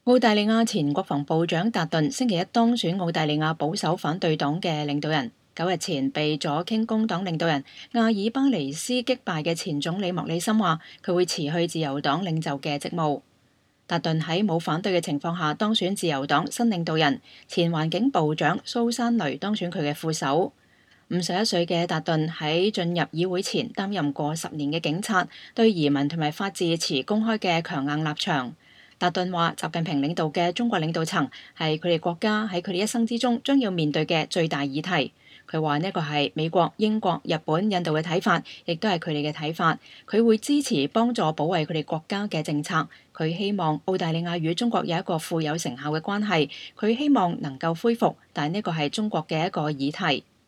澳大利亞前國防部長達頓星期一當選澳大利亞保守反對黨嘅領導人。9日前被左傾工黨領導人阿爾巴尼斯擊敗嘅前總理莫里森話，佢會辭去自由黨領袖嘅職務。達頓喺冇反對嘅情況下當選自由黨新領導人，前環境部長蘇珊雷當選佢嘅副手。51歲嘅達頓喺進入議會前擔任過10年嘅警察，對移民同埋法治持公開嘅強硬立場。達頓話：習近平領導嘅中國領導層係佢哋國家喺佢哋一生之中將要面對嘅最大議題。佢話呢個係美國、英國、日本、印度嘅睇法，亦都係佢哋嘅睇法。佢會支持幫助保衛佢哋國家嘅政策。佢希望澳大利亞與中國有一個富有成效嘅關係。佢希望能夠恢復，但呢個係中國嘅一個議題。